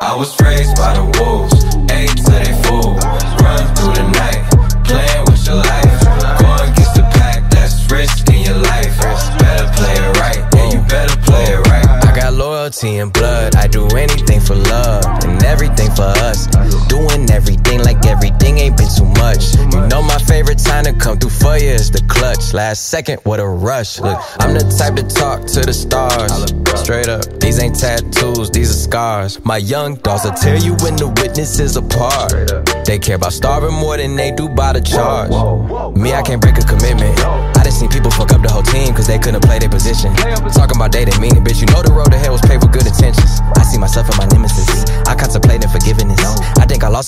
I was raised by the wolves, ate till they full. Run through the night, playing with your life. Going against the pack, that's risking your life. Better play it right, yeah, you better play it right. I got loyalty and blood, I do anything for love and everything for us. Doing everything like everything ain't been too much. You know my favorite time to come through for you is the clutch. Last second, what a rush. Look, I'm the type to talk to the stars. Straight up, these ain't tattoos, these are scars. My young dogs will tell you when the witnesses apart. They care about starving more than they do by the charge. Me, I can't break a commitment. I done seen people fuck up the whole team cause they couldn't play their position. Talking about they didn't mean it, bitch, you know the road to hell was paved with good intentions. I see myself in my nemesis, I contemplate forgiveness. I think I lost